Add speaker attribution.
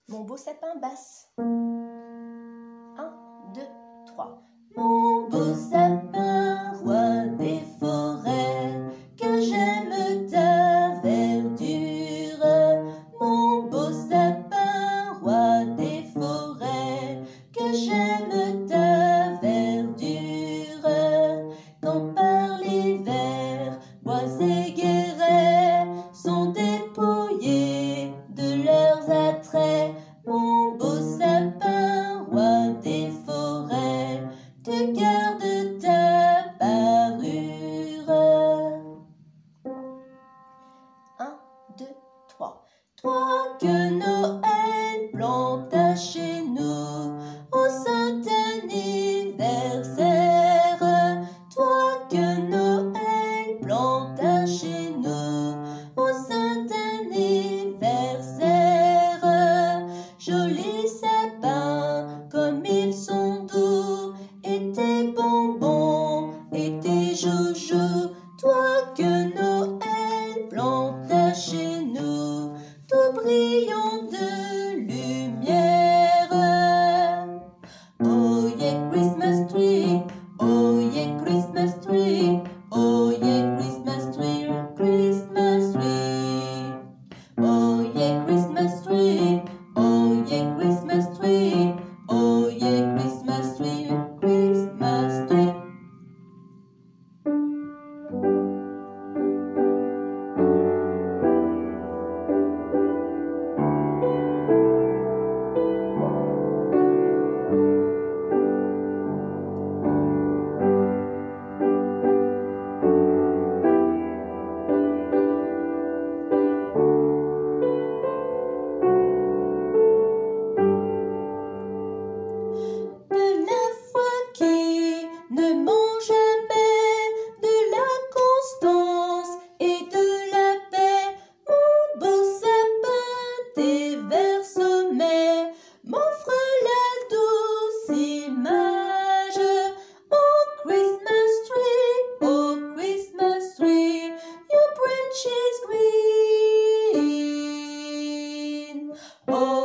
Speaker 1: Mon beau sapin basse. 1, 2, 3. Mon beau sapin, roi des forêts, que j'aime ta verdure. Mon beau sapin, roi des forêts, que j'aime ta verdure. Quand par l'hiver, bois et guérets sont dépouillés de leurs attraits. Mon beau sapin, roi des forêts, te garde ta parure. 1, 2, 3. Toi que Noël planta chez nous au saint anniversaire, toi que Noël planta chez nous au saint anniversaire, jolis sapins comme ils sont doux, et tes bonbons et tes joujoux, toi que Noël planta chez nous, tout brillant de lumière. Oh yeah, Christmas tree, oh yeah, Christmas tree, oh yeah, Christmas tree, Christmas tree. Oh yeah, Christmas tree, oh yeah, Christmas tree, oh yeah, Christmas tree, Christmas tree. De la foi qui ne ment jamais, de la constance et de la paix, mon beau sapin, tes vers sommets m'offrent la douce image. Oh Christmas tree, your branch is green. Oh